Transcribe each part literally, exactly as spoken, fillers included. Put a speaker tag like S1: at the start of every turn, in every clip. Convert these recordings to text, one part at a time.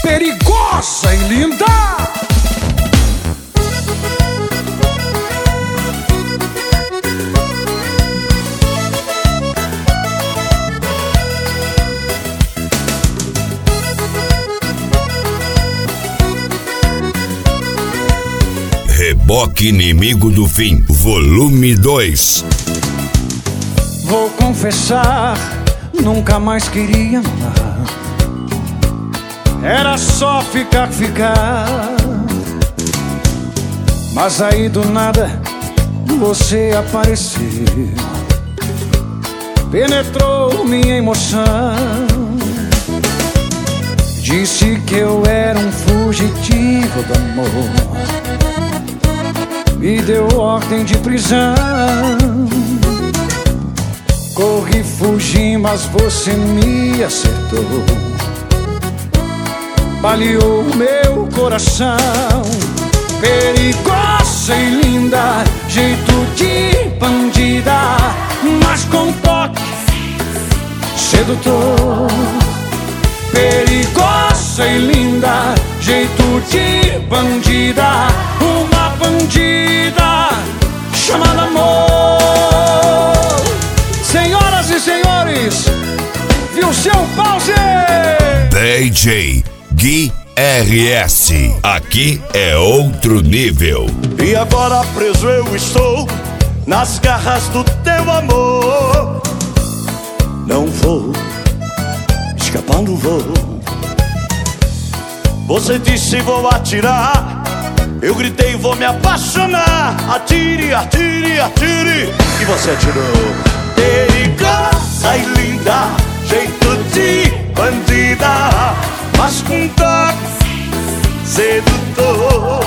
S1: perigosa e linda.
S2: Reboque Inimigo do Fim, volume dois.
S1: Vou confessar, nunca mais queria amar. Era só ficar, ficar. Mas aí do nada você apareceu, penetrou minha emoção. Disse que eu era um fugitivo do amor, me deu ordem de prisão. Corri, fugi, mas você me acertou, baleou meu coração. Perigosa e linda, jeito de bandida, mas com toque sedutor. Perigosa e linda, jeito de bandida, uma bandida chamada amor. Senhoras e senhores, viu seu pause?
S2: D J Gui R S, aqui é outro nível.
S3: E agora preso eu estou nas garras do teu amor. Não vou, escapar não vou. Você disse vou atirar, eu gritei vou me apaixonar. Atire, atire, atire, e você atirou. Perigosa e linda, jeito de bandida, mas com toque sedutor.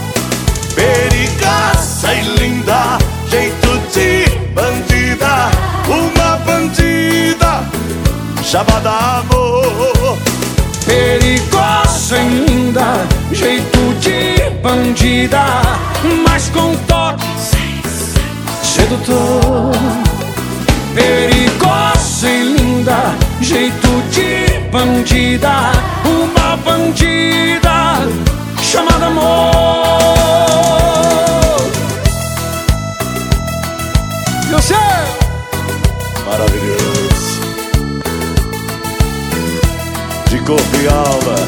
S3: Perigosa e linda, jeito de bandida, uma bandida chamada amor.
S1: Perigosa e linda, jeito de bandida, mas com toque sedutor. Perigosa e linda, jeito de bandida, uma bandida chamada amor. Você
S3: maravilhoso, de corpo e alma,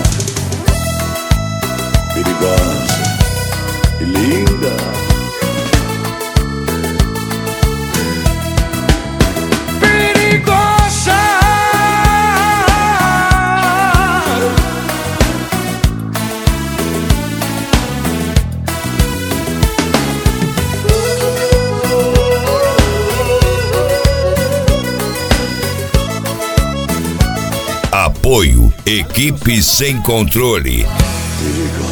S3: perigosa e linda.
S2: Apoio Equipe Sem Controle.
S3: Perigosa.